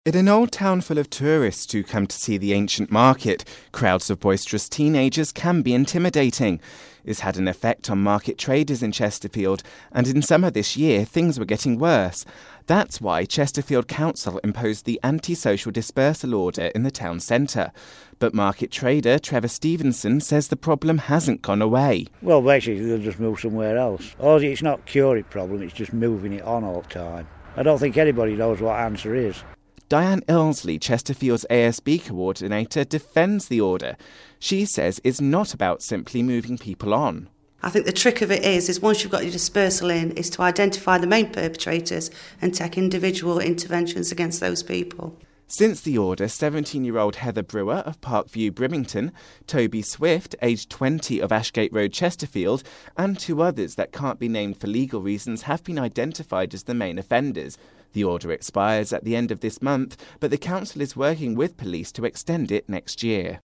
In an old town full of tourists who come to see the ancient market, crowds of boisterous teenagers can be intimidating. It's had an effect on market traders in Chesterfield, and in summer this year things were getting worse. That's why Chesterfield Council imposed the antisocial dispersal order in the town centre. But market trader Trevor Stevenson says the problem hasn't gone away. Well, basically they'll just move somewhere else. Or it's not curing problem, it's just moving it on all the time. I don't think anybody knows what answer is. Diane Ilsley, Chesterfield's ASB coordinator, defends the order. She says it's not about simply moving people on. I think the trick of it is once you've got your dispersal in, is to identify the main perpetrators and take individual interventions against those people. Since the order, 17-year-old Heather Brewer of Parkview, Brimington, Toby Swift, aged 20 of Ashgate Road, Chesterfield, and two others that can't be named for legal reasons have been identified as the main offenders. The order expires at the end of this month, but the council is working with police to extend it next year.